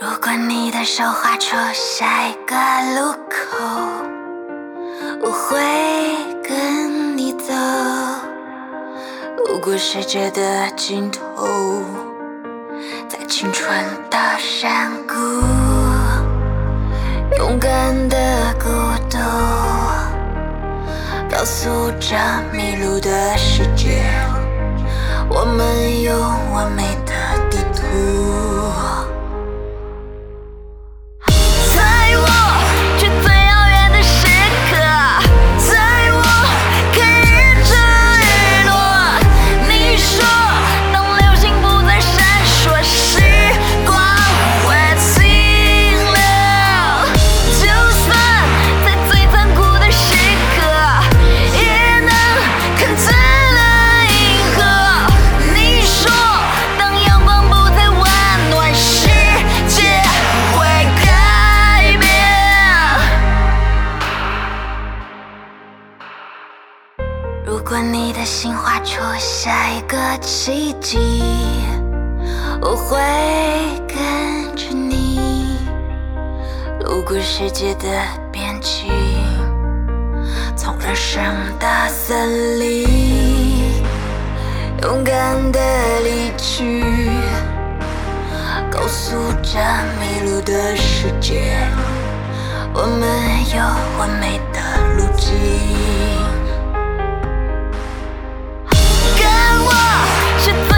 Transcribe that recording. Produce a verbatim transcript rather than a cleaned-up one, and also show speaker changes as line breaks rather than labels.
如果你的手画出下一个路口，我会跟你走，路过世界的尽头，在青春的山谷，勇敢的孤独，告诉这迷路的世界，我们有完美的地图。在我去最遥远的时刻，在我看日出日落，你说当流星不再闪烁，时光会停留。就算在最残酷的时刻，也能看见了银河。你说当阳光不再温暖，世界会改变。如果你的心画出下一个奇迹，我会跟着你，路过世界的边境，从人生的森林，勇敢的离去，告诉这迷路的世界，我们有完美的路径。跟我去